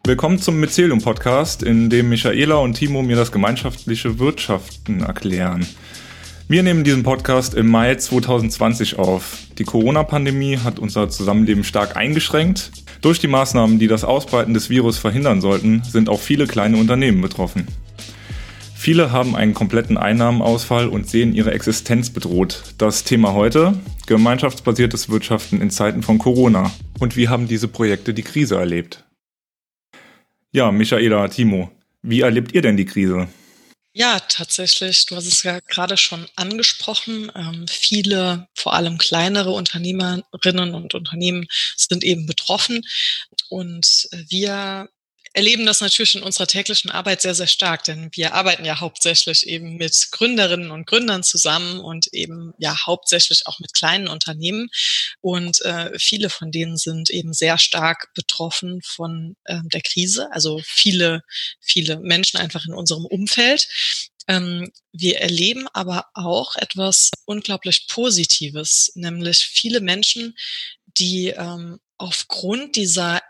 Willkommen zum Mycelium-Podcast, in dem Michaela und Timo mir das gemeinschaftliche Wirtschaften erklären. Wir nehmen diesen Podcast im Mai 2020 auf. Die Corona-Pandemie hat unser Zusammenleben stark eingeschränkt. Durch die Maßnahmen, die das Ausbreiten des Virus verhindern sollten, sind auch viele kleine Unternehmen betroffen. Viele haben einen kompletten Einnahmenausfall und sehen ihre Existenz bedroht. Das Thema heute: gemeinschaftsbasiertes Wirtschaften in Zeiten von Corona. Und wie haben diese Projekte die Krise erlebt? Ja, Michaela, Timo, wie erlebt ihr denn die Krise? Ja, tatsächlich, du hast es ja gerade schon angesprochen. Viele, vor allem kleinere Unternehmerinnen und Unternehmen sind eben betroffen. Und wir erleben das natürlich in unserer täglichen Arbeit sehr, sehr stark, denn wir arbeiten ja hauptsächlich eben mit Gründerinnen und Gründern zusammen und eben ja hauptsächlich auch mit kleinen Unternehmen. Und viele von denen sind eben sehr stark betroffen von der Krise, also viele Menschen einfach in unserem Umfeld. Wir erleben aber auch etwas unglaublich Positives, nämlich viele Menschen, die aufgrund dieser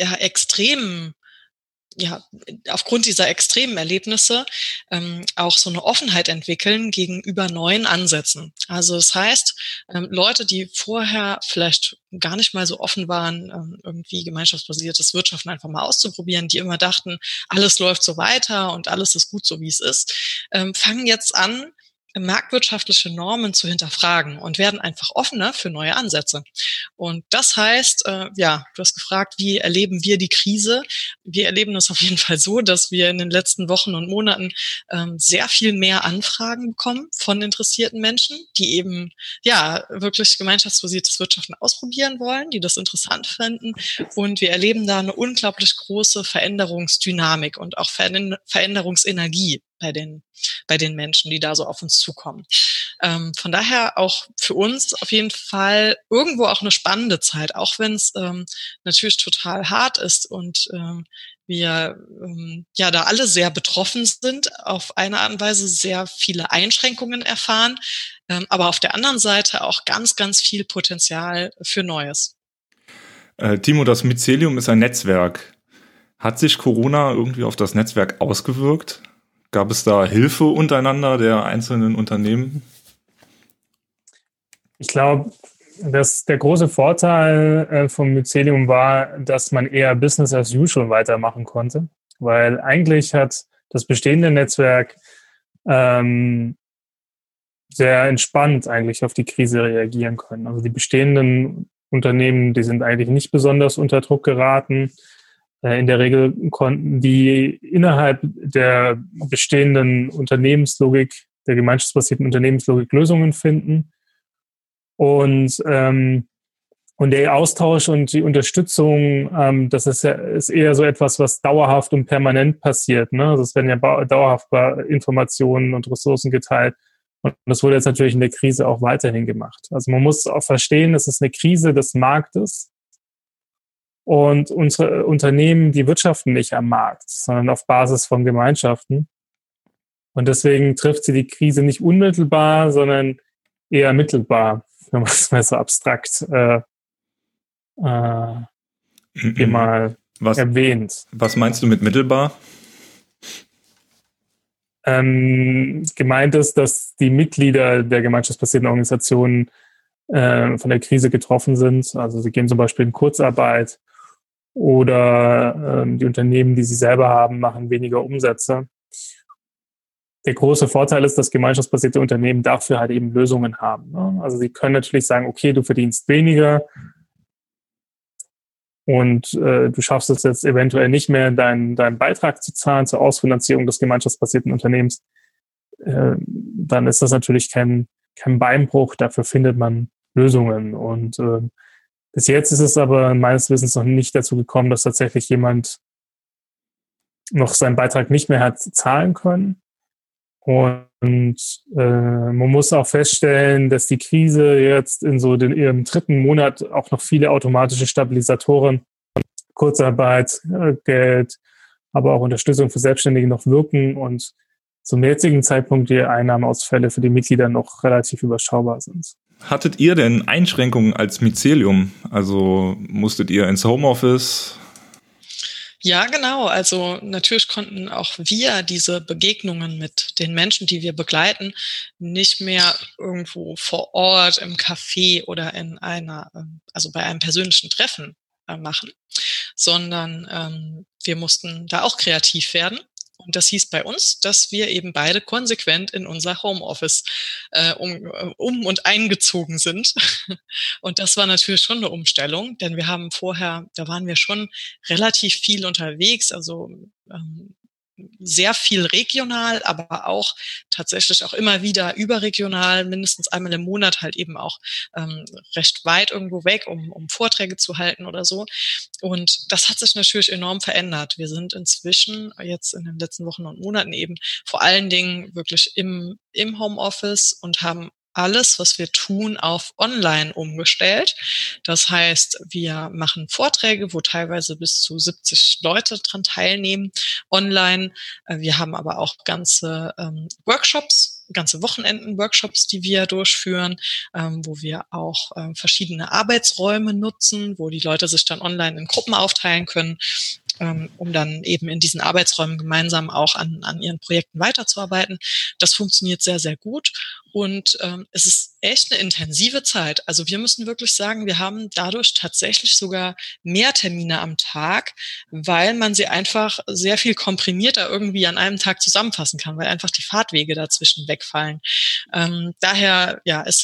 extremen Erlebnisse auch so eine Offenheit entwickeln gegenüber neuen Ansätzen. Also das heißt, Leute, die vorher vielleicht gar nicht mal so offen waren, irgendwie gemeinschaftsbasiertes Wirtschaften einfach mal auszuprobieren, die immer dachten, alles läuft so weiter und alles ist gut so, wie es ist, fangen jetzt an, marktwirtschaftliche Normen zu hinterfragen und werden einfach offener für neue Ansätze. Und das heißt, du hast gefragt, wie erleben wir die Krise? Wir erleben es auf jeden Fall so, dass wir in den letzten Wochen und Monaten sehr viel mehr Anfragen bekommen von interessierten Menschen, die eben wirklich gemeinschaftsbasiertes Wirtschaften ausprobieren wollen, die das interessant finden. Und wir erleben da eine unglaublich große Veränderungsdynamik und auch Veränderungsenergie bei den Menschen, die da so auf uns zukommen. Von daher auch für uns auf jeden Fall irgendwo auch eine spannende Zeit, auch wenn es natürlich total hart ist und wir da alle sehr betroffen sind, auf eine Art und Weise sehr viele Einschränkungen erfahren, aber auf der anderen Seite auch ganz, ganz viel Potenzial für Neues. Timo, das Mycelium ist ein Netzwerk. Hat sich Corona irgendwie auf das Netzwerk ausgewirkt? Gab es da Hilfe untereinander der einzelnen Unternehmen? Ich glaube, dass der große Vorteil vom Mycelium war, dass man eher Business as usual weitermachen konnte, weil eigentlich hat das bestehende Netzwerk sehr entspannt eigentlich auf die Krise reagieren können. Also die bestehenden Unternehmen, die sind eigentlich nicht besonders unter Druck geraten. In der Regel konnten die innerhalb der bestehenden Unternehmenslogik, der gemeinschaftsbasierten Unternehmenslogik Lösungen finden. Und der Austausch und die Unterstützung, das ist eher so etwas, was dauerhaft und permanent passiert. Ne? Also es werden ja dauerhaft Informationen und Ressourcen geteilt. Und das wurde jetzt natürlich in der Krise auch weiterhin gemacht. Also man muss auch verstehen, es ist eine Krise des Marktes. Und unsere Unternehmen, die wirtschaften nicht am Markt, sondern auf Basis von Gemeinschaften. Und deswegen trifft sie die Krise nicht unmittelbar, sondern eher mittelbar, wenn man es mal so abstrakt mal erwähnt. Was meinst du mit mittelbar? Gemeint ist, dass die Mitglieder der gemeinschaftsbasierten Organisationen von der Krise getroffen sind. Also sie gehen zum Beispiel in Kurzarbeit oder die Unternehmen, die sie selber haben, machen weniger Umsätze. Der große Vorteil ist, dass gemeinschaftsbasierte Unternehmen dafür halt eben Lösungen haben. Ne? Also sie können natürlich sagen, okay, du verdienst weniger und du schaffst es jetzt eventuell nicht mehr, deinen Beitrag zu zahlen zur Ausfinanzierung des gemeinschaftsbasierten Unternehmens. Dann ist das natürlich kein Beinbruch, dafür findet man Lösungen. Und bis jetzt ist es aber meines Wissens noch nicht dazu gekommen, dass tatsächlich jemand noch seinen Beitrag nicht mehr hat zahlen können. Und man muss auch feststellen, dass die Krise jetzt in so ihrem dritten Monat auch noch viele automatische Stabilisatoren, Kurzarbeit, Geld, aber auch Unterstützung für Selbstständige noch wirken und zum jetzigen Zeitpunkt die Einnahmeausfälle für die Mitglieder noch relativ überschaubar sind. Hattet ihr denn Einschränkungen als Mycelium? Also musstet ihr ins Homeoffice? Ja, genau. Also natürlich konnten auch wir diese Begegnungen mit den Menschen, die wir begleiten, nicht mehr irgendwo vor Ort im Café oder in also bei einem persönlichen Treffen machen, sondern wir mussten da auch kreativ werden. Und das hieß bei uns, dass wir eben beide konsequent in unser Homeoffice um und eingezogen sind. Und das war natürlich schon eine Umstellung, denn wir haben vorher, da waren wir schon relativ viel unterwegs, also sehr viel regional, aber auch tatsächlich auch immer wieder überregional, mindestens einmal im Monat halt eben auch recht weit irgendwo weg, um Vorträge zu halten oder so. Und das hat sich natürlich enorm verändert. Wir sind inzwischen jetzt in den letzten Wochen und Monaten eben vor allen Dingen wirklich im Homeoffice und haben alles, was wir tun, auf online umgestellt. Das heißt, wir machen Vorträge, wo teilweise bis zu 70 Leute dran teilnehmen, online. Wir haben aber auch ganze Workshops, ganze Wochenenden-Workshops, die wir durchführen, wo wir auch verschiedene Arbeitsräume nutzen, wo die Leute sich dann online in Gruppen aufteilen können, um dann eben in diesen Arbeitsräumen gemeinsam auch an ihren Projekten weiterzuarbeiten. Das funktioniert sehr, sehr gut. Und es ist echt eine intensive Zeit. Also wir müssen wirklich sagen, wir haben dadurch tatsächlich sogar mehr Termine am Tag, weil man sie einfach sehr viel komprimierter irgendwie an einem Tag zusammenfassen kann, weil einfach die Fahrtwege dazwischen wegfallen. Daher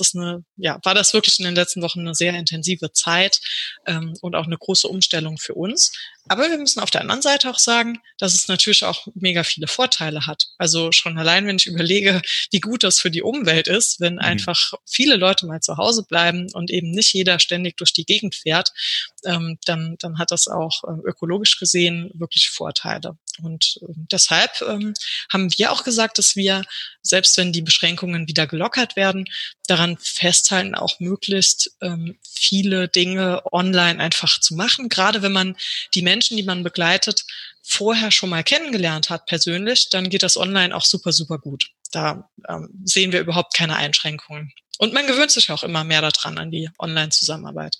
war das wirklich in den letzten Wochen eine sehr intensive Zeit und auch eine große Umstellung für uns. Aber wir müssen auf der anderen Seite auch sagen, dass es natürlich auch mega viele Vorteile hat. Also schon allein, wenn ich überlege, wie gut das für die Umwelt ist, wenn einfach viele Leute mal zu Hause bleiben und eben nicht jeder ständig durch die Gegend fährt, dann hat das auch ökologisch gesehen wirklich Vorteile. Und deshalb haben wir auch gesagt, dass wir, selbst wenn die Beschränkungen wieder gelockert werden, daran festhalten, auch möglichst viele Dinge online einfach zu machen. Gerade wenn man die Menschen, die man begleitet, vorher schon mal kennengelernt hat persönlich, dann geht das online auch super, super gut. Da sehen wir überhaupt keine Einschränkungen. Und man gewöhnt sich auch immer mehr daran, an die Online-Zusammenarbeit.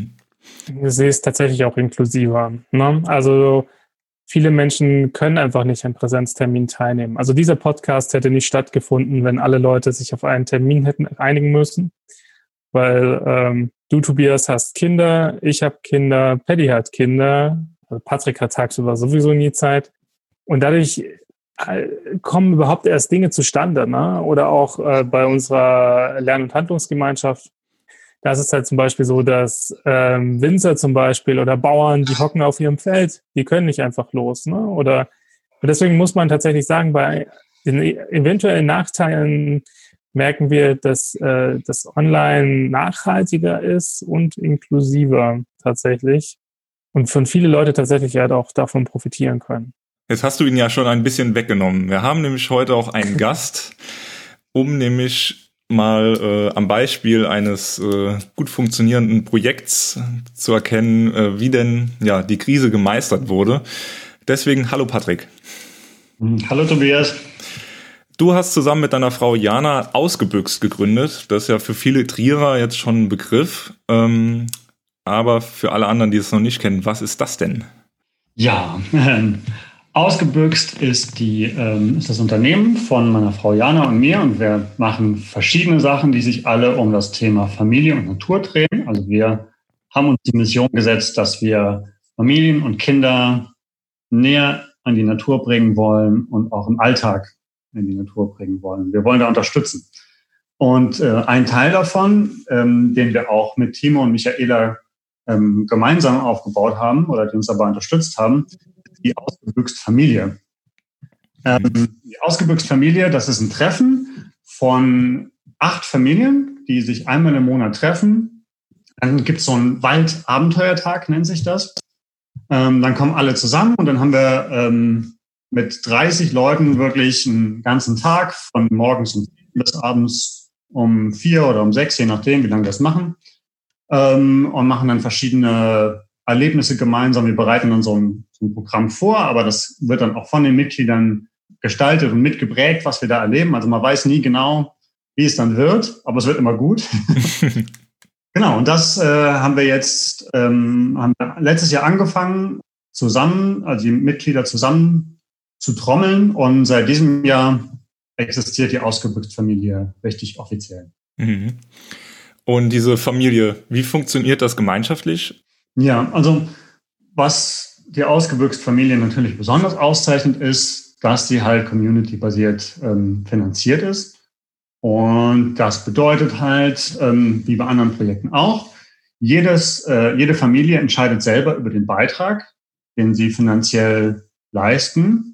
Ich sehe es tatsächlich auch inklusiver. Ne? Also viele Menschen können einfach nicht an Präsenztermin teilnehmen. Also dieser Podcast hätte nicht stattgefunden, wenn alle Leute sich auf einen Termin hätten einigen müssen. Weil du, Tobias, hast Kinder, ich habe Kinder, Paddy hat Kinder, also Patrick hat tagsüber sowieso nie Zeit. Und dadurch kommen überhaupt erst Dinge zustande. Ne? Oder auch bei unserer Lern- und Handlungsgemeinschaft. Da ist es halt zum Beispiel so, dass Winzer zum Beispiel oder Bauern, die hocken auf ihrem Feld, die können nicht einfach los. Ne? Und deswegen muss man tatsächlich sagen, bei den eventuellen Nachteilen merken wir, dass das Online nachhaltiger ist und inklusiver tatsächlich. Und von viele Leute tatsächlich halt auch davon profitieren können. Jetzt hast du ihn ja schon ein bisschen weggenommen. Wir haben nämlich heute auch einen Gast, um nämlich mal am Beispiel eines gut funktionierenden Projekts zu erkennen, wie denn die Krise gemeistert wurde. Deswegen, hallo Patrick. Hallo Tobias. Du hast zusammen mit deiner Frau Jana Ausgebüxt gegründet. Das ist ja für viele Trierer jetzt schon ein Begriff. Aber für alle anderen, die es noch nicht kennen, was ist das denn? Ja, Ausgebüxt ist das Unternehmen von meiner Frau Jana und mir, und wir machen verschiedene Sachen, die sich alle um das Thema Familie und Natur drehen. Also wir haben uns die Mission gesetzt, dass wir Familien und Kinder näher an die Natur bringen wollen und auch im Alltag in die Natur bringen wollen. Wir wollen da unterstützen. Und ein Teil davon, den wir auch mit Timo und Michaela gemeinsam aufgebaut haben oder die uns dabei unterstützt haben, die Ausgebüxt Familie. Die Ausgebüxt Familie, das ist ein Treffen von 8 Familien, die sich einmal im Monat treffen. Dann gibt es so einen Waldabenteuertag, nennt sich das. Dann kommen alle zusammen und dann haben wir mit 30 Leuten wirklich einen ganzen Tag von morgens um 7 bis abends um 4 oder um 6, je nachdem, wie lange wir das machen. Und machen dann verschiedene Erlebnisse gemeinsam. Wir bereiten dann so ein Programm vor, aber das wird dann auch von den Mitgliedern gestaltet und mitgeprägt, was wir da erleben. Also man weiß nie genau, wie es dann wird, aber es wird immer gut. Genau, und das haben wir jetzt haben wir letztes Jahr angefangen zusammen, also die Mitglieder zusammen zu trommeln. Und seit diesem Jahr existiert die Ausgebüxt-Familie richtig offiziell. Mhm. Und diese Familie, wie funktioniert das gemeinschaftlich? Ja, also was die Ausgebüxt-Familie natürlich besonders auszeichnet, ist, dass sie halt community-basiert finanziert ist. Und das bedeutet halt, wie bei anderen Projekten auch, jede Familie entscheidet selber über den Beitrag, den sie finanziell leisten.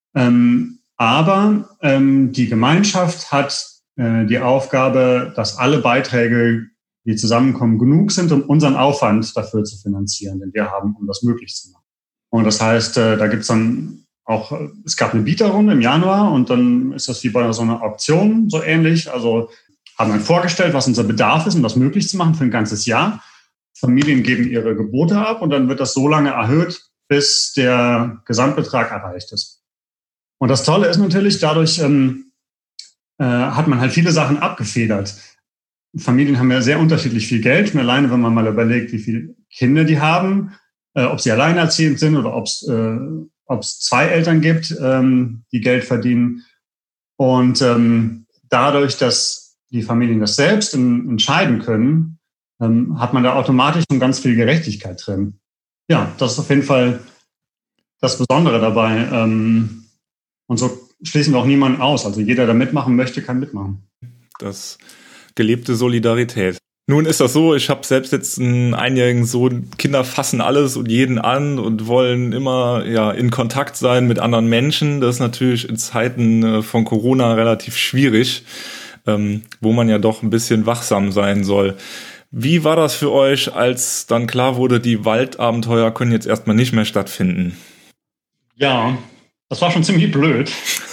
Aber die Gemeinschaft hat die Aufgabe, dass alle Beiträge, die zusammenkommen, genug sind, um unseren Aufwand dafür zu finanzieren, den wir haben, um das möglich zu machen. Und das heißt, da gibt es dann auch, es gab eine Bieterrunde im Januar und dann ist das wie bei so einer Auktion so ähnlich. Also haben dann vorgestellt, was unser Bedarf ist, um das möglich zu machen für ein ganzes Jahr. Familien geben ihre Gebote ab und dann wird das so lange erhöht, bis der Gesamtbetrag erreicht ist. Und das Tolle ist natürlich, dadurch hat man halt viele Sachen abgefedert. Familien haben ja sehr unterschiedlich viel Geld. Und alleine, wenn man mal überlegt, wie viele Kinder die haben, ob sie alleinerziehend sind oder ob es zwei Eltern gibt, die Geld verdienen. Und dadurch, dass die Familien das selbst entscheiden können, hat man da automatisch schon ganz viel Gerechtigkeit drin. Ja, das ist auf jeden Fall das Besondere dabei. Und so schließen wir auch niemanden aus. Also jeder, der mitmachen möchte, kann mitmachen. Das gelebte Solidarität. Nun ist das so, ich habe selbst jetzt einen einjährigen Sohn, Kinder fassen alles und jeden an und wollen immer in Kontakt sein mit anderen Menschen. Das ist natürlich in Zeiten von Corona relativ schwierig, wo man ja doch ein bisschen wachsam sein soll. Wie war das für euch, als dann klar wurde, die Waldabenteuer können jetzt erstmal nicht mehr stattfinden? Ja, das war schon ziemlich blöd.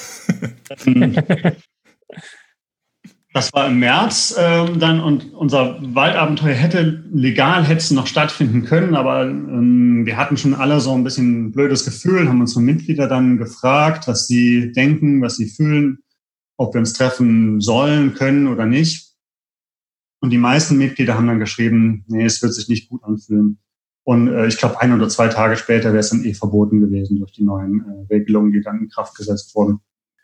Das war im März dann und unser Waldabenteuer hätte noch stattfinden können, aber wir hatten schon alle so ein bisschen ein blödes Gefühl, haben unsere Mitglieder dann gefragt, was sie denken, was sie fühlen, ob wir uns treffen sollen, können oder nicht. Und die meisten Mitglieder haben dann geschrieben, nee, es wird sich nicht gut anfühlen. Und ich glaube, 1 oder 2 Tage später wäre es dann verboten gewesen durch die neuen Regelungen, die dann in Kraft gesetzt wurden.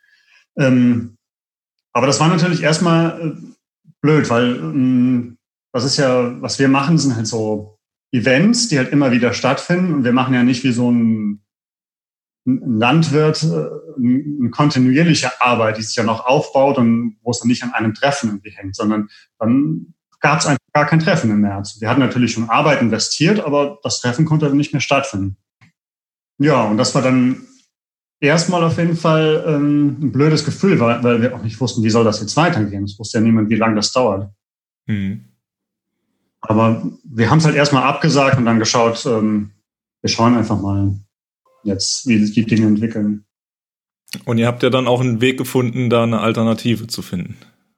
Aber das war natürlich erstmal blöd, weil das ist ja, was wir machen, sind halt so Events, die halt immer wieder stattfinden. Und wir machen ja nicht wie so ein Landwirt eine kontinuierliche Arbeit, die sich ja noch aufbaut und wo es dann nicht an einem Treffen irgendwie hängt, sondern dann gab es einfach gar kein Treffen im März. Wir hatten natürlich schon Arbeit investiert, aber das Treffen konnte dann nicht mehr stattfinden. Ja, und das war dann erstmal auf jeden Fall ein blödes Gefühl, weil wir auch nicht wussten, wie soll das jetzt weitergehen. Es wusste ja niemand, wie lange das dauert. Mhm. Aber wir haben es halt erstmal abgesagt und dann geschaut, wir schauen einfach mal jetzt, wie sich die Dinge entwickeln. Und ihr habt ja dann auch einen Weg gefunden, da eine Alternative zu finden.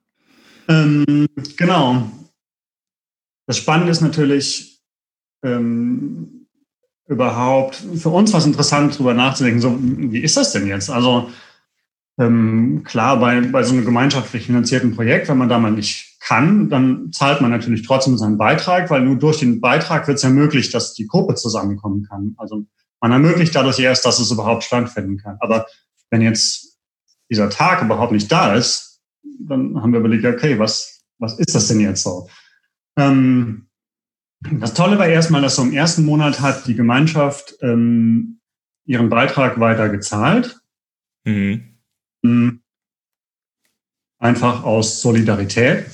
Genau. Das Spannende ist natürlich überhaupt für uns was interessant, darüber nachzudenken, so, wie ist das denn jetzt? Also klar, bei so einem gemeinschaftlich finanzierten Projekt, wenn man da mal nicht kann, dann zahlt man natürlich trotzdem seinen Beitrag, weil nur durch den Beitrag wird es ja möglich, dass die Gruppe zusammenkommen kann. Also man ermöglicht dadurch erst, dass es überhaupt stattfinden kann. Aber wenn jetzt dieser Tag überhaupt nicht da ist, dann haben wir überlegt, okay, was ist das denn jetzt so? Das Tolle war erstmal, dass so im ersten Monat hat die Gemeinschaft ihren Beitrag weiter gezahlt. Mhm. Einfach aus Solidarität.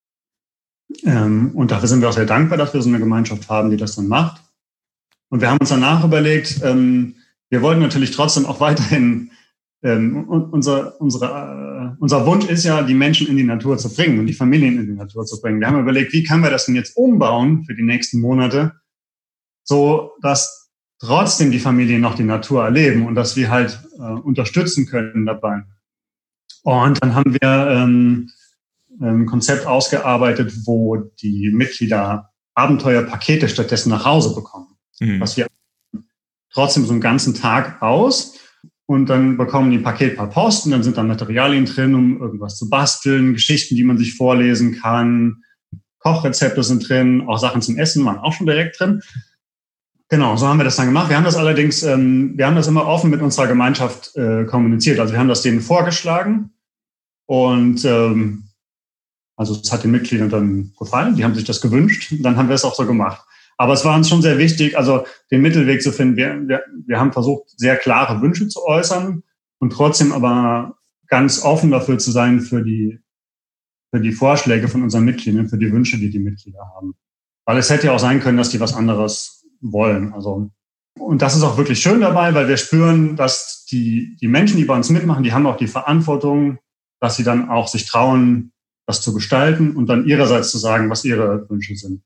Und dafür sind wir auch sehr dankbar, dass wir so eine Gemeinschaft haben, die das dann macht. Und wir haben uns danach überlegt, wir wollten natürlich trotzdem auch weiterhin, unser Wunsch ist ja, die Menschen in die Natur zu bringen und die Familien in die Natur zu bringen. Wir haben überlegt, wie können wir das denn jetzt umbauen für die nächsten Monate, so dass trotzdem die Familien noch die Natur erleben und dass wir halt unterstützen können dabei. Und dann haben wir ein Konzept ausgearbeitet, wo die Mitglieder Abenteuerpakete stattdessen nach Hause bekommen. Mhm. Was wir trotzdem so einen ganzen Tag aus und dann bekommen die ein Paket per Post und dann sind da Materialien drin, um irgendwas zu basteln, Geschichten, die man sich vorlesen kann, Kochrezepte sind drin, auch Sachen zum Essen waren auch schon direkt drin. Genau, so haben wir das dann gemacht. Wir haben das allerdings, wir haben das immer offen mit unserer Gemeinschaft kommuniziert. Also wir haben das denen vorgeschlagen und also es hat den Mitgliedern dann gefallen, die haben sich das gewünscht, dann haben wir es auch so gemacht. Aber es war uns schon sehr wichtig, also den Mittelweg zu finden. Wir haben versucht, sehr klare Wünsche zu äußern und trotzdem aber ganz offen dafür zu sein für die Vorschläge von unseren Mitgliedern, für die Wünsche, die die Mitglieder haben. Weil es hätte ja auch sein können, dass die was anderes wollen. Also, und das ist auch wirklich schön dabei, weil wir spüren, dass die Menschen, die bei uns mitmachen, die haben auch die Verantwortung, dass sie dann auch sich trauen, das zu gestalten und dann ihrerseits zu sagen, was ihre Wünsche sind.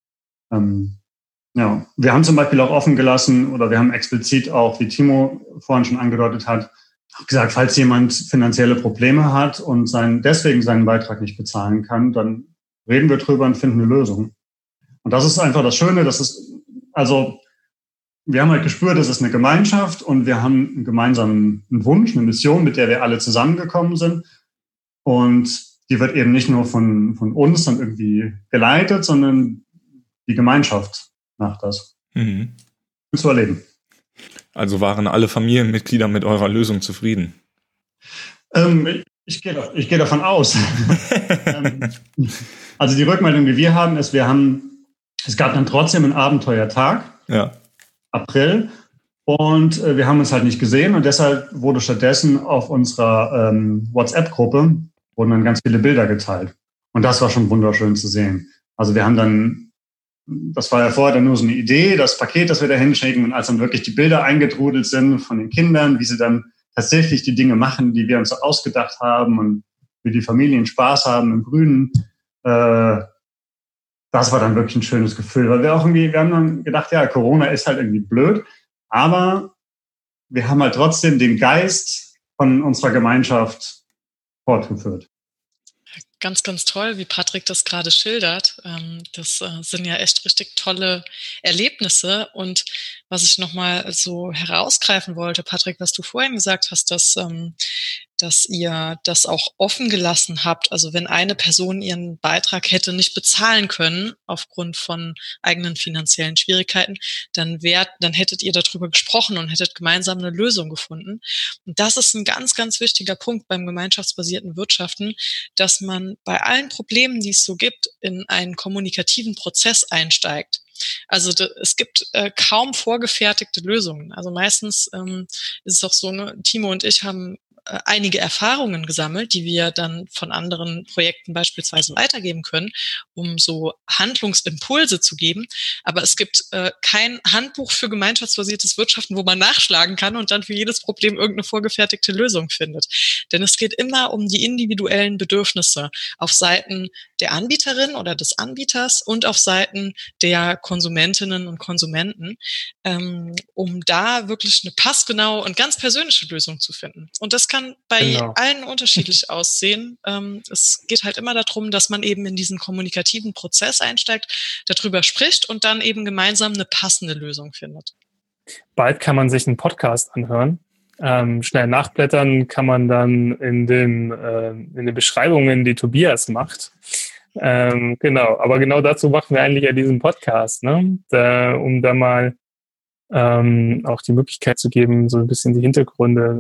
Ja, wir haben zum Beispiel auch offen gelassen oder wir haben explizit auch, wie Timo vorhin schon angedeutet hat, gesagt, falls jemand finanzielle Probleme hat und deswegen seinen Beitrag nicht bezahlen kann, dann reden wir drüber und finden eine Lösung. Und das ist einfach das Schöne, also wir haben halt gespürt, es ist eine Gemeinschaft und wir haben einen gemeinsamen Wunsch, eine Mission, mit der wir alle zusammengekommen sind. Und die wird eben nicht nur von uns dann irgendwie geleitet, sondern die Gemeinschaft macht das. Mhm. Zu erleben. Also waren alle Familienmitglieder mit eurer Lösung zufrieden? Ich gehe davon aus. Also die Rückmeldung, die wir haben, ist, es gab dann trotzdem einen Abenteuertag, ja. April, und wir haben uns halt nicht gesehen und deshalb wurde stattdessen auf unserer WhatsApp-Gruppe wurden dann ganz viele Bilder geteilt. Und das war schon wunderschön zu sehen. Also wir haben dann, das war ja vorher dann nur so eine Idee, das Paket, das wir da hinschicken, und als dann wirklich die Bilder eingetrudelt sind von den Kindern, wie sie dann tatsächlich die Dinge machen, die wir uns so ausgedacht haben und wie die Familien Spaß haben im Grünen, das war dann wirklich ein schönes Gefühl, weil wir haben dann gedacht, ja, Corona ist halt irgendwie blöd, aber wir haben halt trotzdem den Geist von unserer Gemeinschaft fortgeführt. Ganz, ganz toll, wie Patrick das gerade schildert. Das sind ja echt richtig tolle Erlebnisse. Und was ich nochmal so herausgreifen wollte, Patrick, was du vorhin gesagt hast, dass ihr das auch offen gelassen habt. Also wenn eine Person ihren Beitrag hätte nicht bezahlen können aufgrund von eigenen finanziellen Schwierigkeiten, dann hättet ihr darüber gesprochen und hättet gemeinsam eine Lösung gefunden. Und das ist ein ganz, ganz wichtiger Punkt beim gemeinschaftsbasierten Wirtschaften, dass man bei allen Problemen, die es so gibt, in einen kommunikativen Prozess einsteigt. Also es gibt kaum vorgefertigte Lösungen. Also meistens ist es auch so, ne, Timo und ich haben einige Erfahrungen gesammelt, die wir dann von anderen Projekten beispielsweise weitergeben können, um so Handlungsimpulse zu geben. Aber es gibt kein Handbuch für gemeinschaftsbasiertes Wirtschaften, wo man nachschlagen kann und dann für jedes Problem irgendeine vorgefertigte Lösung findet. Denn es geht immer um die individuellen Bedürfnisse auf Seiten der Anbieterin oder des Anbieters und auf Seiten der Konsumentinnen und Konsumenten, um da wirklich eine passgenaue und ganz persönliche Lösung zu finden. Und das kann bei allen unterschiedlich aussehen. Es geht halt immer darum, dass man eben in diesen kommunikativen Prozess einsteigt, darüber spricht und dann eben gemeinsam eine passende Lösung findet. Bald kann man sich einen Podcast anhören. Schnell nachblättern kann man dann in den Beschreibungen, die Tobias macht. Genau, aber genau dazu machen wir eigentlich ja diesen Podcast, ne? Um da mal auch die Möglichkeit zu geben, so ein bisschen die Hintergründe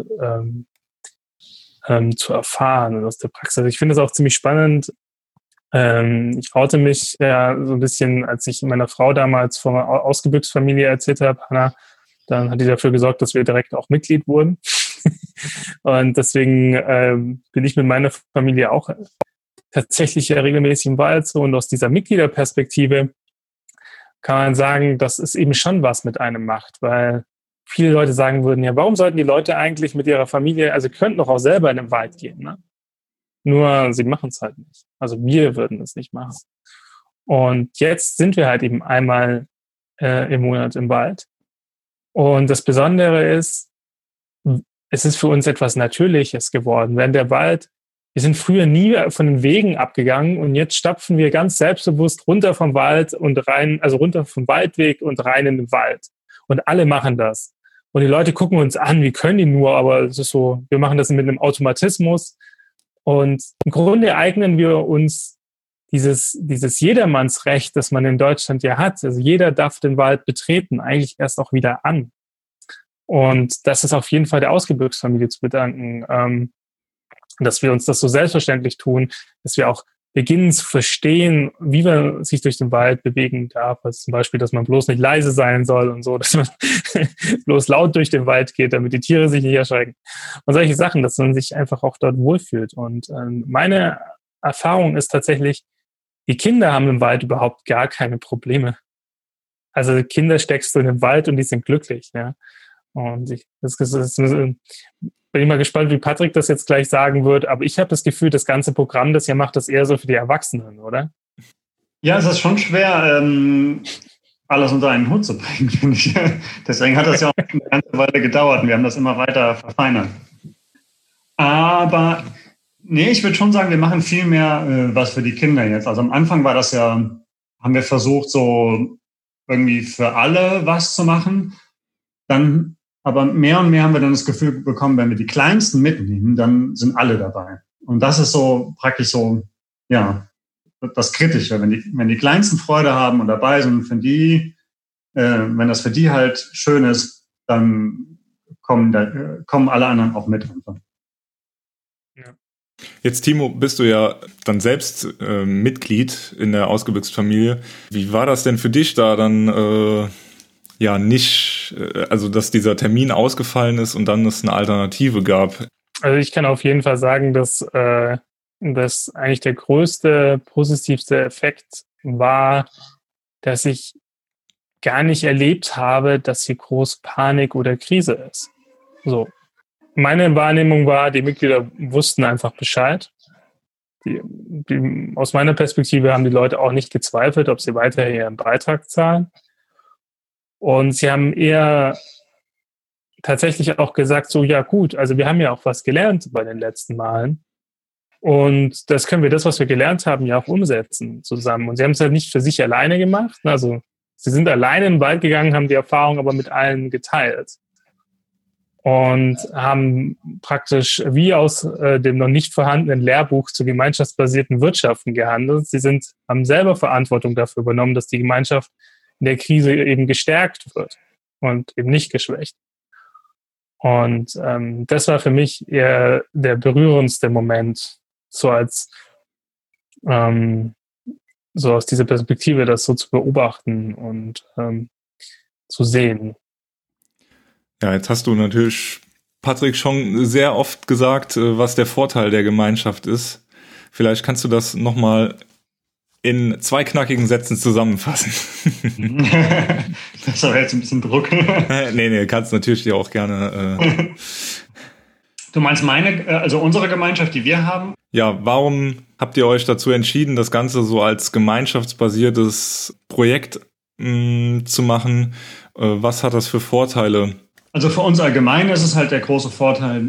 zu erfahren und aus der Praxis. Also ich finde es auch ziemlich spannend. Ich oute mich ja so ein bisschen, als ich meiner Frau damals von einer Ausgebüchsfamilie erzählt habe, Hannah, dann hat die dafür gesorgt, dass wir direkt auch Mitglied wurden. Und deswegen bin ich mit meiner Familie auch tatsächlich ja regelmäßig im Wald so. Und aus dieser Mitgliederperspektive kann man sagen, dass es eben schon was mit einem macht, weil viele Leute sagen würden, ja, warum sollten die Leute eigentlich mit ihrer Familie, also könnten doch auch selber in den Wald gehen, ne? Nur sie machen es halt nicht. Also wir würden es nicht machen. Und jetzt sind wir halt eben einmal im Monat im Wald. Und das Besondere ist, es ist für uns etwas Natürliches geworden. Während der Wald, wir sind früher nie von den Wegen abgegangen und jetzt stapfen wir ganz selbstbewusst runter vom Wald und rein, also runter vom Waldweg und rein in den Wald. Und alle machen das. Und die Leute gucken uns an, wie können die nur, aber es ist so, wir machen das mit einem Automatismus. Und im Grunde eignen wir uns dieses Jedermannsrecht, das man in Deutschland ja hat, also jeder darf den Wald betreten, eigentlich erst auch wieder an. Und das ist auf jeden Fall der Ausgebirgsfamilie zu bedanken, dass wir uns das so selbstverständlich tun, dass wir auch beginnen zu verstehen, wie man sich durch den Wald bewegen darf. Also zum Beispiel, dass man bloß nicht leise sein soll und so, dass man bloß laut durch den Wald geht, damit die Tiere sich nicht erschrecken. Und solche Sachen, dass man sich einfach auch dort wohlfühlt. Und meine Erfahrung ist tatsächlich, die Kinder haben im Wald überhaupt gar keine Probleme. Also Kinder steckst du in den Wald und die sind glücklich. Ja. Und bin ich mal gespannt, wie Patrick das jetzt gleich sagen wird. Aber ich habe das Gefühl, das ganze Programm, das ihr macht, das eher so für die Erwachsenen, oder? Ja, es ist schon schwer, alles unter einen Hut zu bringen, finde ich. Deswegen hat das ja auch eine ganze Weile gedauert und wir haben das immer weiter verfeinert. Aber nee, ich würde schon sagen, wir machen viel mehr was für die Kinder jetzt. Also am Anfang war das ja, haben wir versucht, so irgendwie für alle was zu machen. Dann aber mehr und mehr haben wir dann das Gefühl bekommen, wenn wir die Kleinsten mitnehmen, dann sind alle dabei. Und das ist so praktisch so, ja, das Kritische. Wenn die Kleinsten Freude haben und dabei sind, wenn das für die halt schön ist, dann kommen alle anderen auch mit. Ja. Jetzt, Timo, bist du ja dann selbst Mitglied in der Ausgebirgsfamilie. Wie war das denn für dich da dann also dass dieser Termin ausgefallen ist und dann es eine Alternative gab? Also ich kann auf jeden Fall sagen, dass eigentlich der größte, positivste Effekt war, dass ich gar nicht erlebt habe, dass hier groß Panik oder Krise ist. So. Meine Wahrnehmung war, die Mitglieder wussten einfach Bescheid. Aus meiner Perspektive haben die Leute auch nicht gezweifelt, ob sie weiter ihren Beitrag zahlen. Und sie haben eher tatsächlich auch gesagt, so, ja gut, also wir haben ja auch was gelernt bei den letzten Malen. Und das was wir gelernt haben, ja auch umsetzen zusammen. Und sie haben es halt nicht für sich alleine gemacht. Also sie sind alleine in den Wald gegangen, haben die Erfahrung aber mit allen geteilt. Und haben praktisch wie aus dem noch nicht vorhandenen Lehrbuch zu gemeinschaftsbasierten Wirtschaften gehandelt. Sie haben selber Verantwortung dafür übernommen, dass die Gemeinschaft in der Krise eben gestärkt wird und eben nicht geschwächt. Und das war für mich eher der berührendste Moment, so aus dieser Perspektive das so zu beobachten und zu sehen. Ja, jetzt hast du natürlich, Patrick, schon sehr oft gesagt, was der Vorteil der Gemeinschaft ist. Vielleicht kannst du das nochmal in 2 knackigen Sätzen zusammenfassen. Das ist aber jetzt ein bisschen Druck. Nee, kannst natürlich dir auch gerne. Du meinst unsere Gemeinschaft, die wir haben? Ja, warum habt ihr euch dazu entschieden, das Ganze so als gemeinschaftsbasiertes Projekt zu machen? Was hat das für Vorteile? Also für uns allgemein ist es halt der große Vorteil,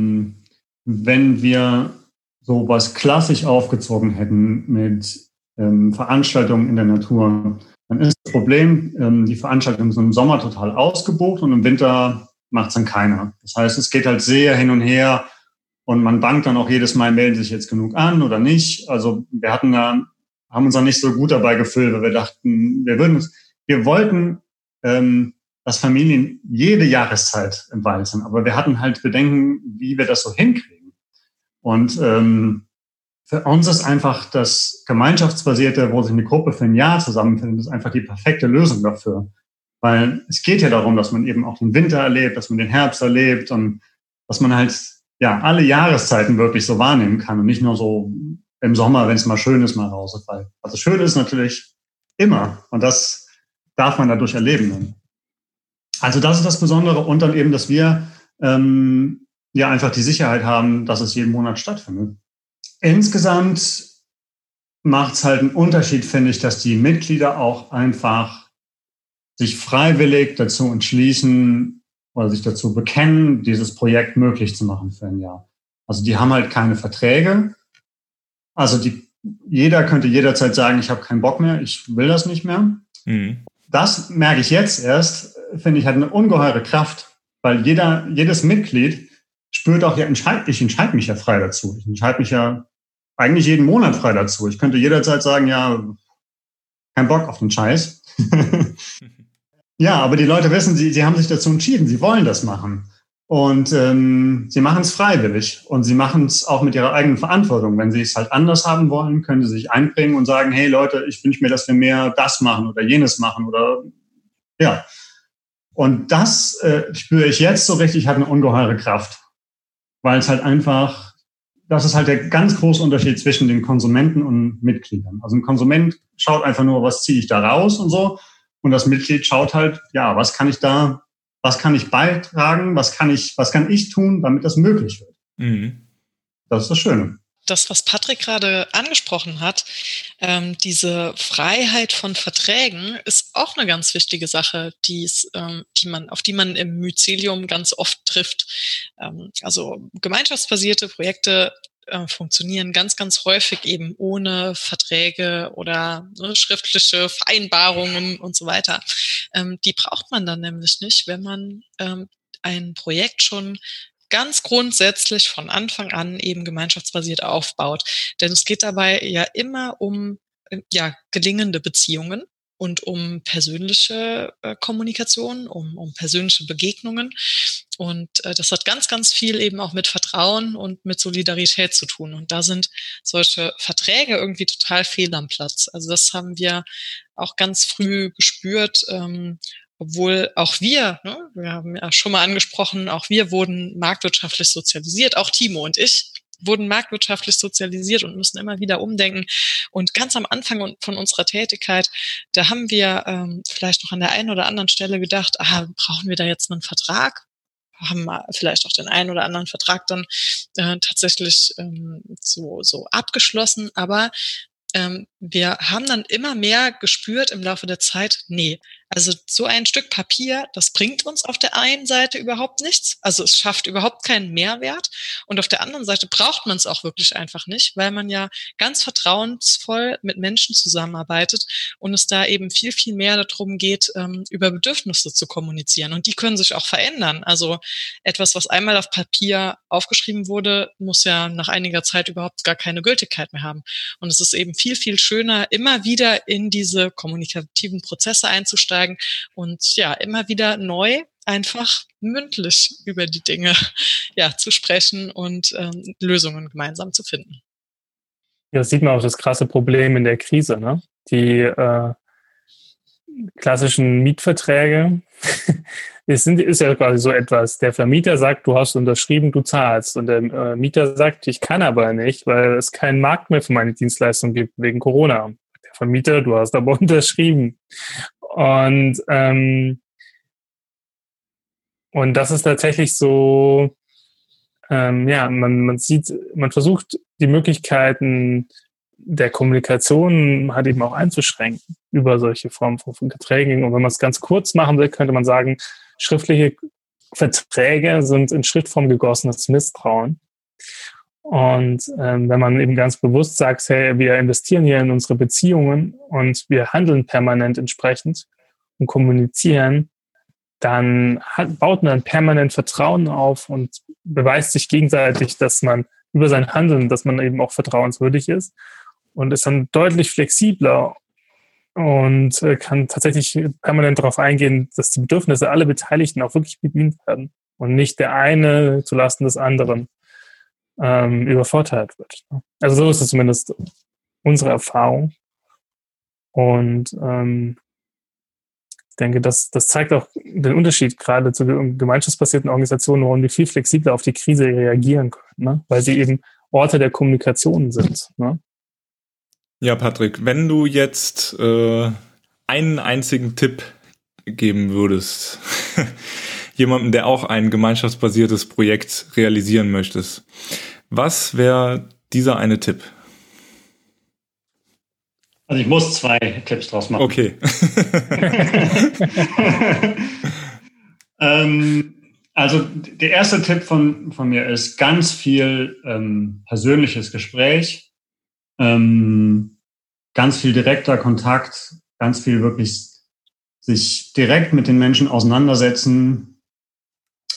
wenn wir sowas klassisch aufgezogen hätten mit Veranstaltungen in der Natur, dann ist das Problem, die Veranstaltungen sind im Sommer total ausgebucht und im Winter macht es dann keiner. Das heißt, es geht halt sehr hin und her und man bangt dann auch jedes Mal, melden sich jetzt genug an oder nicht. Also wir haben uns dann nicht so gut dabei gefühlt, weil wir dachten, wir wollten, dass Familien jede Jahreszeit im Wald sind, aber wir hatten halt Bedenken, wie wir das so hinkriegen. Und für uns ist einfach das Gemeinschaftsbasierte, wo sich eine Gruppe für ein Jahr zusammenfindet, ist einfach die perfekte Lösung dafür. Weil es geht ja darum, dass man eben auch den Winter erlebt, dass man den Herbst erlebt und dass man halt ja alle Jahreszeiten wirklich so wahrnehmen kann und nicht nur so im Sommer, wenn es mal schön ist, mal raus. Weil also schön ist natürlich immer und das darf man dadurch erleben. Also das ist das Besondere und dann eben, dass wir einfach die Sicherheit haben, dass es jeden Monat stattfindet. Insgesamt macht es halt einen Unterschied, finde ich, dass die Mitglieder auch einfach sich freiwillig dazu entschließen oder sich dazu bekennen, dieses Projekt möglich zu machen für ein Jahr. Also die haben halt keine Verträge. Also jeder könnte jederzeit sagen, ich habe keinen Bock mehr, ich will das nicht mehr. Mhm. Das merke ich jetzt erst, finde ich, hat eine ungeheure Kraft, weil jedes Mitglied spürt auch, ja, ich entscheide mich ja frei dazu. Ich entscheide mich ja, eigentlich jeden Monat frei dazu. Ich könnte jederzeit sagen, ja, kein Bock auf den Scheiß. Ja, aber die Leute wissen, sie haben sich dazu entschieden, sie wollen das machen. Und sie machen es freiwillig und sie machen es auch mit ihrer eigenen Verantwortung. Wenn sie es halt anders haben wollen, können sie sich einbringen und sagen, hey Leute, ich wünsche mir, dass wir mehr das machen oder jenes machen oder ja. Und das spüre ich jetzt so richtig, hat eine ungeheure Kraft. Weil es halt einfach, das ist halt der ganz große Unterschied zwischen den Konsumenten und Mitgliedern. Also ein Konsument schaut einfach nur, was ziehe ich da raus und so. Und das Mitglied schaut halt, ja, was kann ich beitragen, was kann ich tun, damit das möglich wird. Mhm. Das ist das Schöne. Das, was Patrick gerade angesprochen hat, diese Freiheit von Verträgen ist auch eine ganz wichtige Sache, auf die man im Mycelium ganz oft trifft. Also gemeinschaftsbasierte Projekte funktionieren ganz, ganz häufig eben ohne Verträge oder schriftliche Vereinbarungen und so weiter. Die braucht man dann nämlich nicht, wenn man ein Projekt schon ganz grundsätzlich von Anfang an eben gemeinschaftsbasiert aufbaut. Denn es geht dabei ja immer um gelingende Beziehungen und um persönliche Kommunikation, um persönliche Begegnungen. Und das hat ganz, ganz viel eben auch mit Vertrauen und mit Solidarität zu tun. Und da sind solche Verträge irgendwie total fehl am Platz. Also das haben wir auch ganz früh gespürt, obwohl auch wir haben ja schon mal angesprochen, auch wir wurden marktwirtschaftlich sozialisiert, auch Timo und ich wurden marktwirtschaftlich sozialisiert und müssen immer wieder umdenken. Und ganz am Anfang von unserer Tätigkeit, da haben wir vielleicht noch an der einen oder anderen Stelle gedacht, brauchen wir da jetzt einen Vertrag? Haben vielleicht auch den einen oder anderen Vertrag dann tatsächlich so abgeschlossen, aber wir haben dann immer mehr gespürt im Laufe der Zeit, nee, also so ein Stück Papier, das bringt uns auf der einen Seite überhaupt nichts, also es schafft überhaupt keinen Mehrwert und auf der anderen Seite braucht man es auch wirklich einfach nicht, weil man ja ganz vertrauensvoll mit Menschen zusammenarbeitet und es da eben viel, viel mehr darum geht, über Bedürfnisse zu kommunizieren und die können sich auch verändern. Also etwas, was einmal auf Papier aufgeschrieben wurde, muss ja nach einiger Zeit überhaupt gar keine Gültigkeit mehr haben und es ist eben viel, viel schöner, immer wieder in diese kommunikativen Prozesse einzusteigen und ja, immer wieder neu einfach mündlich über die Dinge zu sprechen und Lösungen gemeinsam zu finden. Ja, das sieht man auch das krasse Problem in der Krise, ne? Die klassischen Mietverträge ist ja quasi so etwas. Der Vermieter sagt, du hast unterschrieben, du zahlst. Und der Mieter sagt, ich kann aber nicht, weil es keinen Markt mehr für meine Dienstleistung gibt wegen Corona. Der Vermieter, du hast aber unterschrieben. Und das ist tatsächlich so, man versucht die Möglichkeiten der Kommunikation halt eben auch einzuschränken über solche Formen von Verträgen. Und wenn man es ganz kurz machen will, könnte man sagen, schriftliche Verträge sind in Schriftform gegossenes Misstrauen. Und wenn man eben ganz bewusst sagt, hey, wir investieren hier in unsere Beziehungen und wir handeln permanent entsprechend und kommunizieren, dann baut man permanent Vertrauen auf und beweist sich gegenseitig, dass man über sein Handeln, dass man eben auch vertrauenswürdig ist und ist dann deutlich flexibler und kann tatsächlich permanent darauf eingehen, dass die Bedürfnisse aller Beteiligten auch wirklich bedient werden und nicht der eine zulasten des anderen übervorteilt wird. Also so ist es zumindest unsere Erfahrung. Und ich denke, das zeigt auch den Unterschied gerade zu gemeinschaftsbasierten Organisationen, warum die viel flexibler auf die Krise reagieren können, ne? Weil sie eben Orte der Kommunikation sind. Ne? Ja, Patrick, wenn du jetzt einen einzigen Tipp geben würdest, jemandem, der auch ein gemeinschaftsbasiertes Projekt realisieren möchtest, was wäre dieser eine Tipp? Also ich muss 2 Tipps draus machen. Okay. Also der erste Tipp von mir ist ganz viel persönliches Gespräch, ganz viel direkter Kontakt, ganz viel wirklich sich direkt mit den Menschen auseinandersetzen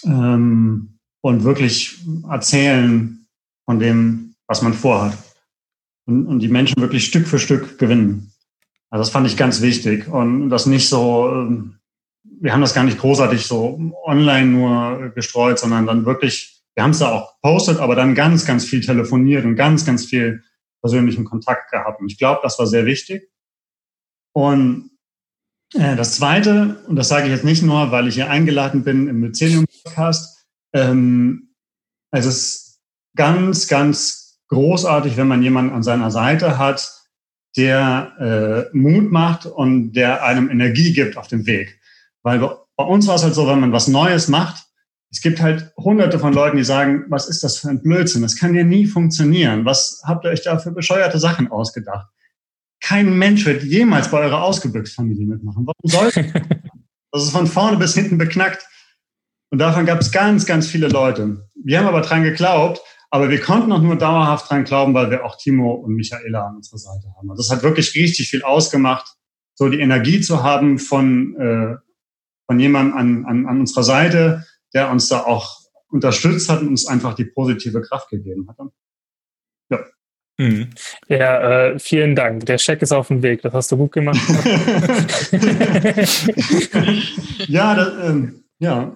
und wirklich erzählen von dem, was man vorhat. und die Menschen wirklich Stück für Stück gewinnen. Also das fand ich ganz wichtig und das nicht so, wir haben das gar nicht großartig so online nur gestreut, sondern dann wirklich, wir haben es da auch gepostet, aber dann ganz, ganz viel telefoniert und ganz, ganz viel persönlichen Kontakt gehabt. Und ich glaube, das war sehr wichtig. Und das Zweite, und das sage ich jetzt nicht nur, weil ich hier eingeladen bin im Mycelium-Podcast, es ist ganz, ganz großartig, wenn man jemanden an seiner Seite hat, der Mut macht und der einem Energie gibt auf dem Weg. Weil bei uns war es halt so, wenn man was Neues macht, es gibt halt hunderte von Leuten, die sagen, was ist das für ein Blödsinn? Das kann ja nie funktionieren. Was habt ihr euch da für bescheuerte Sachen ausgedacht? Kein Mensch wird jemals bei eurer Ausgebüxt-Familie mitmachen. Warum soll das? Das ist von vorne bis hinten beknackt. Und davon gab es ganz, ganz viele Leute. Wir haben aber dran geglaubt, aber wir konnten auch nur dauerhaft dran glauben, weil wir auch Timo und Michaela an unserer Seite haben. Und das hat wirklich richtig viel ausgemacht, so die Energie zu haben von jemandem an unserer Seite, der uns da auch unterstützt hat und uns einfach die positive Kraft gegeben hat. Ja. Mhm. Ja, vielen Dank. Der Scheck ist auf dem Weg. Das hast du gut gemacht. Ja, ja.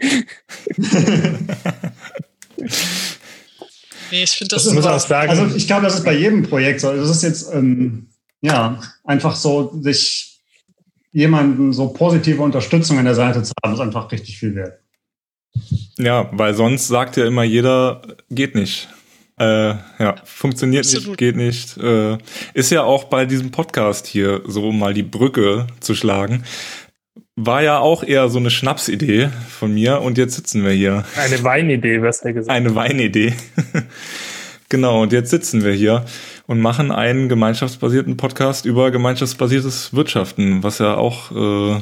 Nee, ich finde das muss auch sagen. Also ich glaube, das ist bei jedem Projekt so. Das ist jetzt einfach so, sich jemanden so positive Unterstützung an der Seite zu haben, ist einfach richtig viel wert. Ja, weil sonst sagt ja immer jeder, geht nicht. Funktioniert Absolut. Nicht, geht nicht. Ist ja auch bei diesem Podcast hier so mal die Brücke zu schlagen. War ja auch eher so eine Schnapsidee von mir und jetzt sitzen wir hier. Eine Weinidee, besser gesagt. Eine Weinidee. Genau, und jetzt sitzen wir hier und machen einen gemeinschaftsbasierten Podcast über gemeinschaftsbasiertes Wirtschaften, was ja auch...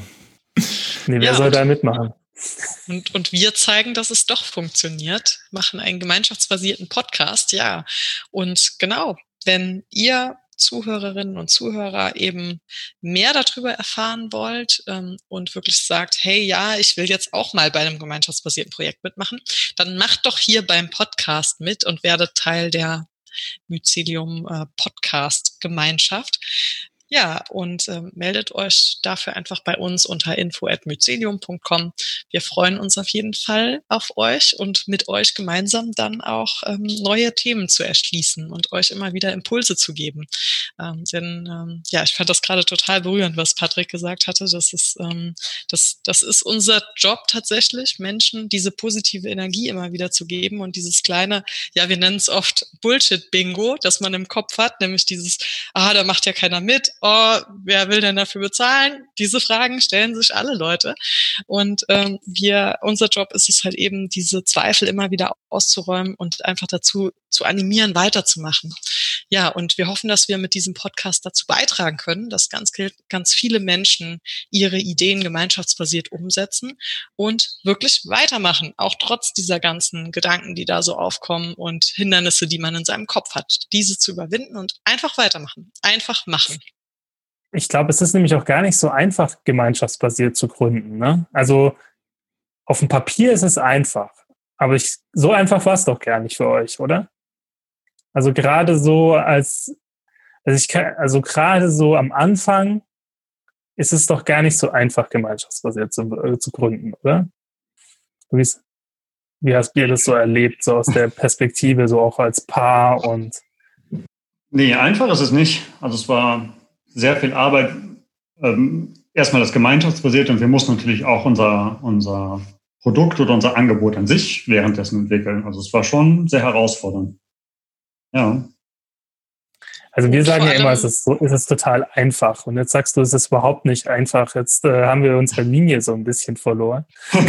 wer soll da mitmachen? Und wir zeigen, dass es doch funktioniert, machen einen gemeinschaftsbasierten Podcast, ja. Und genau, wenn ihr Zuhörerinnen und Zuhörer eben mehr darüber erfahren wollt und wirklich sagt, hey, ja, ich will jetzt auch mal bei einem gemeinschaftsbasierten Projekt mitmachen, dann macht doch hier beim Podcast mit und werdet Teil der Mycelium Podcast Gemeinschaft. Ja, und meldet euch dafür einfach bei uns unter info@mycelium.com. Wir freuen uns auf jeden Fall auf euch und mit euch gemeinsam dann auch neue Themen zu erschließen und euch immer wieder Impulse zu geben. Denn ich fand das gerade total berührend, was Patrick gesagt hatte. Das ist unser Job tatsächlich, Menschen diese positive Energie immer wieder zu geben und dieses kleine, ja, wir nennen es oft Bullshit-Bingo, das man im Kopf hat, nämlich dieses, da macht ja keiner mit, wer will denn dafür bezahlen? Diese Fragen stellen sich alle Leute. Und unser Job ist es halt eben, diese Zweifel immer wieder auszuräumen und einfach dazu zu animieren, weiterzumachen. Ja, und wir hoffen, dass wir mit diesem Podcast dazu beitragen können, dass ganz viele Menschen ihre Ideen gemeinschaftsbasiert umsetzen und wirklich weitermachen, auch trotz dieser ganzen Gedanken, die da so aufkommen und Hindernisse, die man in seinem Kopf hat, diese zu überwinden und einfach weitermachen, einfach machen. Ich glaube, es ist nämlich auch gar nicht so einfach, gemeinschaftsbasiert zu gründen, ne? Also auf dem Papier ist es einfach, aber so einfach war es doch gar nicht für euch, oder? Also gerade so gerade so am Anfang ist es doch gar nicht so einfach, gemeinschaftsbasiert zu gründen, oder? Wie hast ihr das so erlebt, so aus der Perspektive, so auch als Paar und... Nee, einfach ist es nicht. Also es war sehr viel Arbeit. Erstmal das Gemeinschaftsbasierte und wir mussten natürlich auch unser Produkt oder unser Angebot an sich währenddessen entwickeln. Also es war schon sehr herausfordernd. Ja. Also wir sagen ja immer, es ist total einfach. Und jetzt sagst du, es ist überhaupt nicht einfach. Jetzt haben wir unsere Linie so ein bisschen verloren.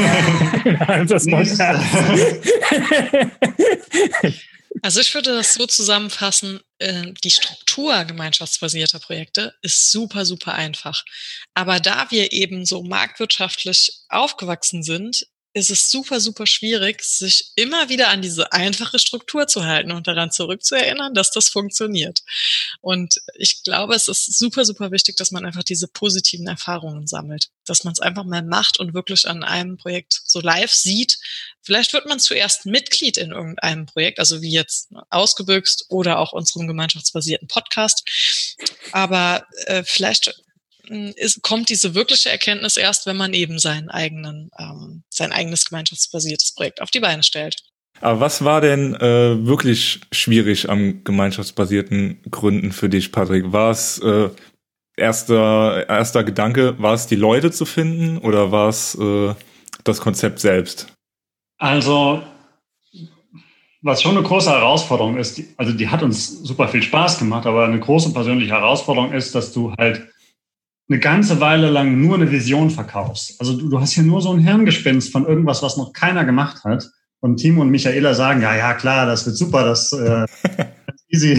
Also ich würde das so zusammenfassen, die Struktur gemeinschaftsbasierter Projekte ist super, super einfach. Aber da wir eben so marktwirtschaftlich aufgewachsen sind, ist es super, super schwierig, sich immer wieder an diese einfache Struktur zu halten und daran zurückzuerinnern, dass das funktioniert. Und ich glaube, es ist super, super wichtig, dass man einfach diese positiven Erfahrungen sammelt, dass man es einfach mal macht und wirklich an einem Projekt so live sieht. Vielleicht wird man zuerst Mitglied in irgendeinem Projekt, also wie jetzt Ausgebüxt oder auch unserem gemeinschaftsbasierten Podcast. Aber vielleicht kommt diese wirkliche Erkenntnis erst, wenn man eben sein eigenes gemeinschaftsbasiertes Projekt auf die Beine stellt. Aber was war denn wirklich schwierig am gemeinschaftsbasierten Gründen für dich, Patrick? War es erster Gedanke, war es die Leute zu finden oder war es das Konzept selbst? Also, was schon eine große Herausforderung ist, die hat uns super viel Spaß gemacht, aber eine große persönliche Herausforderung ist, dass du halt eine ganze Weile lang nur eine Vision verkaufst. Also du hast hier nur so ein Hirngespinst von irgendwas, was noch keiner gemacht hat. Und Timo und Michaela sagen, ja, klar, das wird super, das ist easy.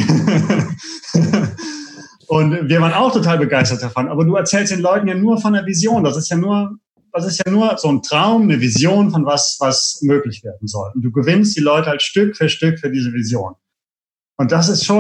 Und wir waren auch total begeistert davon. Aber du erzählst den Leuten ja nur von der Vision. Das ist ja nur so ein Traum, eine Vision von was möglich werden soll. Und du gewinnst die Leute halt Stück für Stück für diese Vision. Und das ist schon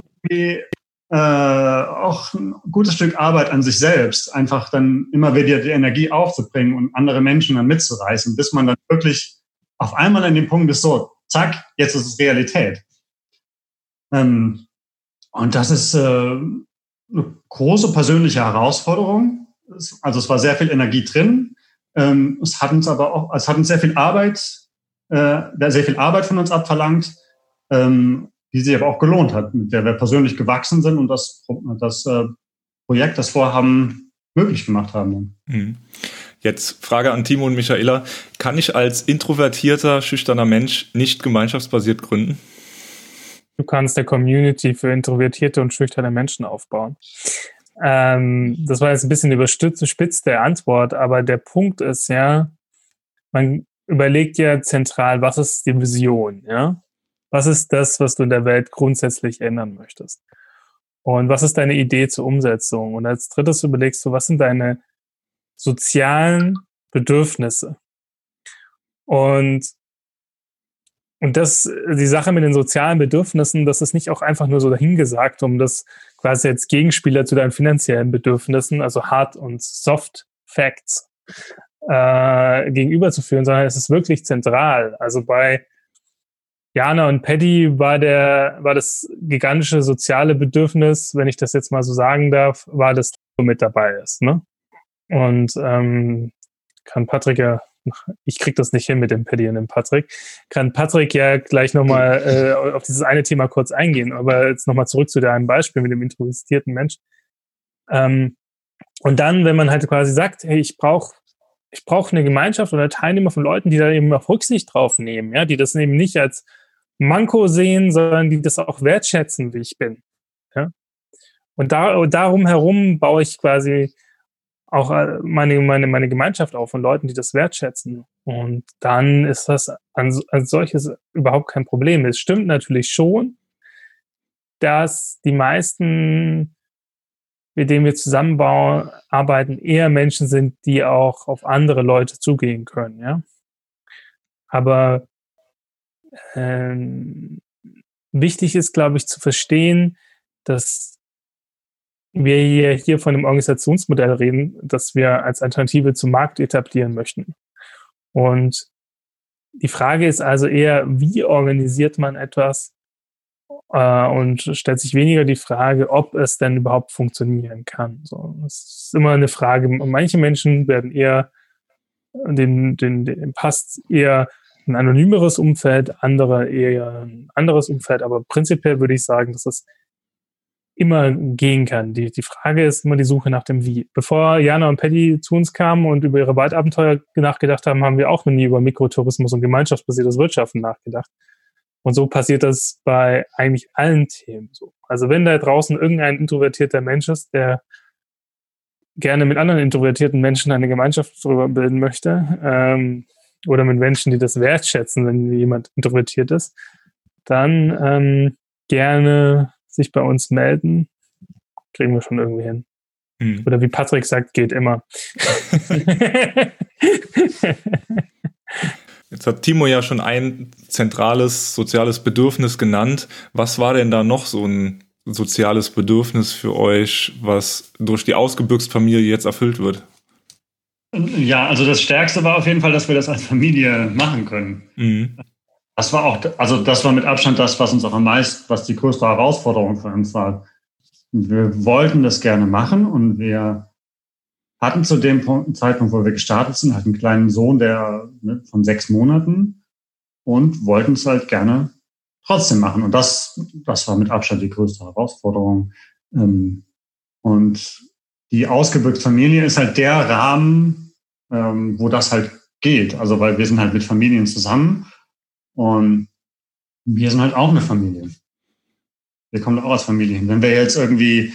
auch ein gutes Stück Arbeit an sich selbst, einfach dann immer wieder die Energie aufzubringen und andere Menschen dann mitzureißen, bis man dann wirklich auf einmal an dem Punkt ist, so, zack, jetzt ist es Realität. Und das ist eine große persönliche Herausforderung. Also es war sehr viel Energie drin. Es hat uns sehr viel Arbeit von uns abverlangt, die sich aber auch gelohnt hat, mit der wir persönlich gewachsen sind und das Projekt, das Vorhaben möglich gemacht haben. Mhm. Jetzt Frage an Timo und Michaela. Kann ich als introvertierter, schüchterner Mensch nicht gemeinschaftsbasiert gründen? Du kannst eine Community für introvertierte und schüchterne Menschen aufbauen. Das war jetzt ein bisschen überspitzt der Antwort, aber der Punkt ist ja, man überlegt ja zentral, was ist die Vision, ja? Was ist das, was du in der Welt grundsätzlich ändern möchtest? Und was ist deine Idee zur Umsetzung? Und als drittes überlegst du, was sind deine sozialen Bedürfnisse? Und die Sache mit den sozialen Bedürfnissen, das ist nicht auch einfach nur so dahingesagt, um das quasi als Gegenspieler zu deinen finanziellen Bedürfnissen, also Hard- und Soft-Facts, gegenüberzuführen, sondern es ist wirklich zentral. Also bei Jana und Paddy war das gigantische soziale Bedürfnis, wenn ich das jetzt mal so sagen darf, war, dass du mit dabei ist, ne? Und kann Patrick ja, ich krieg das nicht hin mit dem Paddy und dem Patrick, kann Patrick ja gleich nochmal auf dieses eine Thema kurz eingehen, aber jetzt nochmal zurück zu deinem Beispiel mit dem introvertierten Mensch. Und dann, wenn man halt quasi sagt, hey, ich brauche eine Gemeinschaft oder Teilnehmer von Leuten, die da eben auch Rücksicht drauf nehmen, ja, die das eben nicht als Manko sehen, sondern die das auch wertschätzen, wie ich bin. Ja? Und darum herum baue ich quasi auch meine Gemeinschaft auf von Leuten, die das wertschätzen. Und dann ist das als solches überhaupt kein Problem. Es stimmt natürlich schon, dass die meisten, mit denen wir zusammenarbeiten, eher Menschen sind, die auch auf andere Leute zugehen können. Ja? Aber wichtig ist, glaube ich, zu verstehen, dass wir hier von einem Organisationsmodell reden, das wir als Alternative zum Markt etablieren möchten. Und die Frage ist also eher, wie organisiert man etwas und stellt sich weniger die Frage, ob es denn überhaupt funktionieren kann. So, es ist immer eine Frage. Manche Menschen werden eher, denen passt eher ein anonymeres Umfeld, andere eher ein anderes Umfeld, aber prinzipiell würde ich sagen, dass es immer gehen kann. Die Frage ist immer die Suche nach dem Wie. Bevor Jana und Paddy zu uns kamen und über ihre Waldabenteuer nachgedacht haben, haben wir auch noch nie über Mikrotourismus und gemeinschaftsbasiertes Wirtschaften nachgedacht. Und so passiert das bei eigentlich allen Themen so. Also wenn da draußen irgendein introvertierter Mensch ist, der gerne mit anderen introvertierten Menschen eine Gemeinschaft darüber bilden möchte, oder mit Menschen, die das wertschätzen, wenn jemand introvertiert ist, dann gerne sich bei uns melden. Kriegen wir schon irgendwie hin. Oder wie Patrick sagt, geht immer. Jetzt hat Timo ja schon ein zentrales soziales Bedürfnis genannt. Was war denn da noch so ein soziales Bedürfnis für euch, was durch die Ausgebüxt-Familie jetzt erfüllt wird? Ja, also das Stärkste war auf jeden Fall, dass wir das als Familie machen können. Mhm. Das war mit Abstand das, was uns auch was die größte Herausforderung für uns war. Wir wollten das gerne machen und wir hatten zu dem Zeitpunkt, wo wir gestartet sind, halt einen kleinen Sohn, von 6 Monaten und wollten es halt gerne trotzdem machen. Und das war mit Abstand die größte Herausforderung. Und die ausgebürgte Familie ist halt der Rahmen, wo das halt geht. Also weil wir sind halt mit Familien zusammen und wir sind halt auch eine Familie. Wir kommen auch als Familie hin. Wenn wir jetzt irgendwie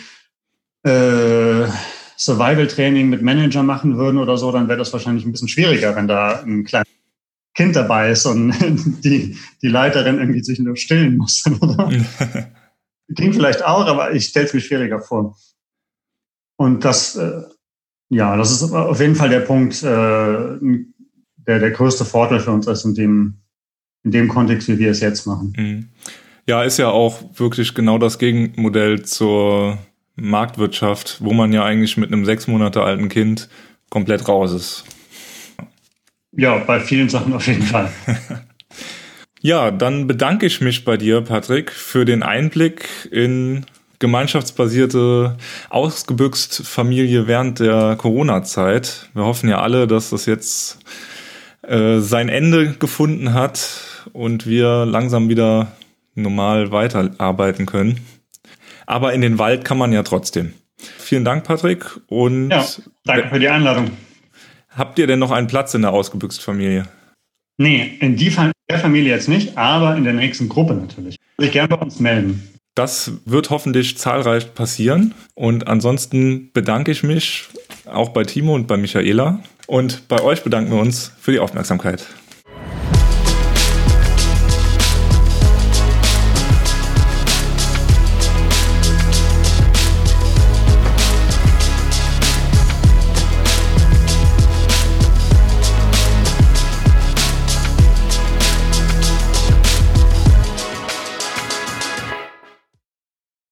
Survival-Training mit Manager machen würden oder so, dann wäre das wahrscheinlich ein bisschen schwieriger, wenn da ein kleines Kind dabei ist und die Leiterin irgendwie sich nur stillen muss. Oder? Klingt vielleicht auch, aber ich stelle es mir schwieriger vor. Und das ist auf jeden Fall der Punkt, der größte Vorteil für uns ist in dem Kontext, wie wir es jetzt machen. Ja, ist ja auch wirklich genau das Gegenmodell zur Marktwirtschaft, wo man ja eigentlich mit einem 6 Monate alten Kind komplett raus ist. Ja, bei vielen Sachen auf jeden Fall. Ja, dann bedanke ich mich bei dir, Patrick, für den Einblick in gemeinschaftsbasierte, ausgebüxt Familie während der Corona-Zeit. Wir hoffen ja alle, dass das jetzt sein Ende gefunden hat und wir langsam wieder normal weiterarbeiten können. Aber in den Wald kann man ja trotzdem. Vielen Dank, Patrick. Und ja, danke für die Einladung. Habt ihr denn noch einen Platz in der ausgebüxt Familie? Nee, in der Familie jetzt nicht, aber in der nächsten Gruppe natürlich. Würde ich gerne bei uns melden. Das wird hoffentlich zahlreich passieren. Und ansonsten bedanke ich mich auch bei Timo und bei Michaela. Und bei euch bedanken wir uns für die Aufmerksamkeit.